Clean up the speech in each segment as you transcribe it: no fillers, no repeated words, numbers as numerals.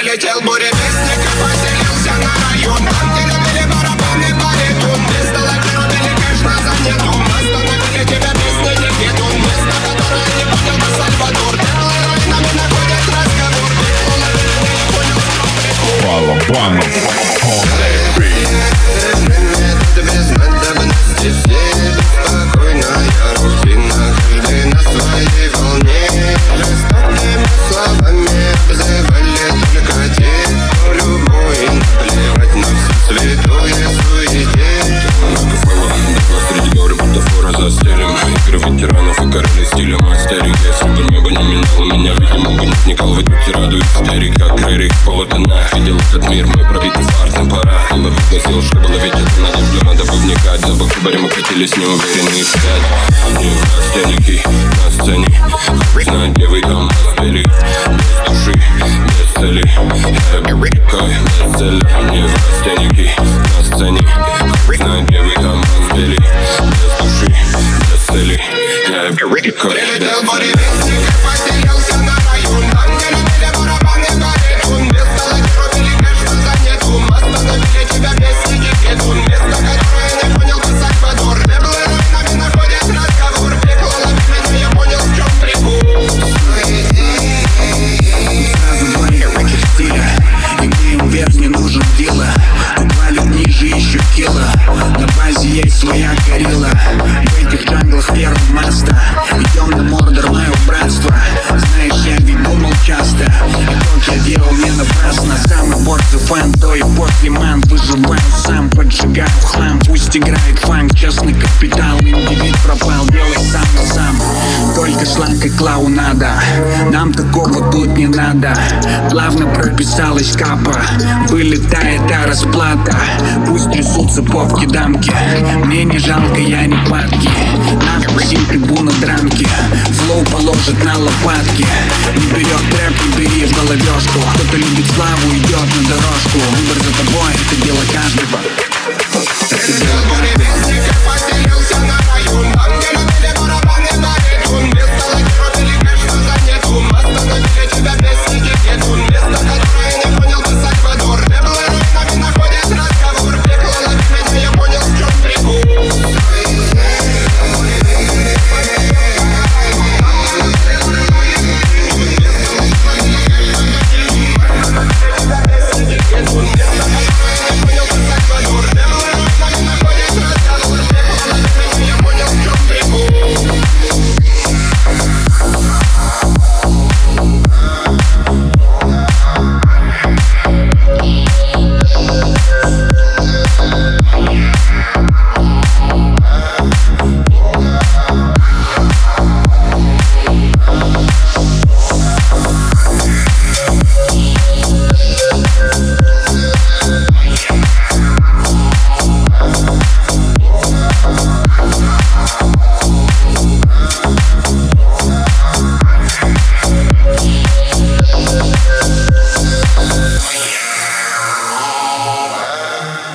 Прилетел буревестник и поселился на район. Там, где любили барабаны, баритон. Вместо лайка рубили кэш на заняту. Остановили тебя песни Дигитон. Место, которое не понял бы Сальвадор. Белые руинами находят разговор. Пекло ловили, не понял сам прикол. Балабанов. Без надобности все спокойная рутина. Каждый на своей волне. Жестокими словами обзывали только те, кто любой. Плевать на все святое суете. Много фэла, дохла среди горы, бутафора за стилем. Игры ветеранов и короли стиля мастеринг. Если бы небо не минало меня, видимо, бы не вникал в эту тираду истерик. Как Рерик, полотна, видел этот мир, мой пробитый фартом пора. Было видно сил, что было ведь это надежду, надо бы вникать. За бок-баре мы катились неуверенные вспять. Не в растенники на сцене, знать, где вы там пели. Без души, без цели, я какой без цели. Не в растеники на сцене, знать, где вы там пели. Без души, без цели, я какой без Прилетел цели. буревестник и поселился на район. Там, где любили барабаны, баритон. Вместо лайка рубили кэш на заняту. Остановили тебя песни Дигитон. Место, которое не понял бы Сальвадор. Белые руинами находят разговор. Пекло лови меня, я понял, в чем прикол. Сразу два ярких стиля, и где им вверх не нужен дила. Тут валит ниже еще кило. На базе есть своя горилла. В этих джанглах первый маста. Идем на мордор, мое братство. Знаешь, я ведь думал часто, и тот я делал не напрасно. Самый борзый фан, то и после ман. Выживаю сам, поджигаю хлам. Пусть играет фанк, честный капитал. Индивид пропал, делай сам на сам. Только шланг и клоунада, нам такого тут не надо. Плавно прописалась капа, вылетает та расплата. Пусть трясутся попки дамки, мне не жалко, я не падки. Надпусим трибуна дранки, флоу положит на лопатки. Не берет трэп, не бери в головешку. Кто-то любит славу, идет на дорожку. Выбор за тобой, это дело каждого. Прилетел буревестник и поселился на район. Там, где любили барабаны, баритон. Вместо лайка рубили кэш на заняту. Остановили тебя песни Дигитон. Место, которое не понял бы Сальвадор. Белые руинами находят разговор. Пекло лови меня, я понял, в чем прикол.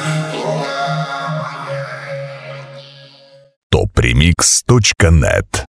Topremix.net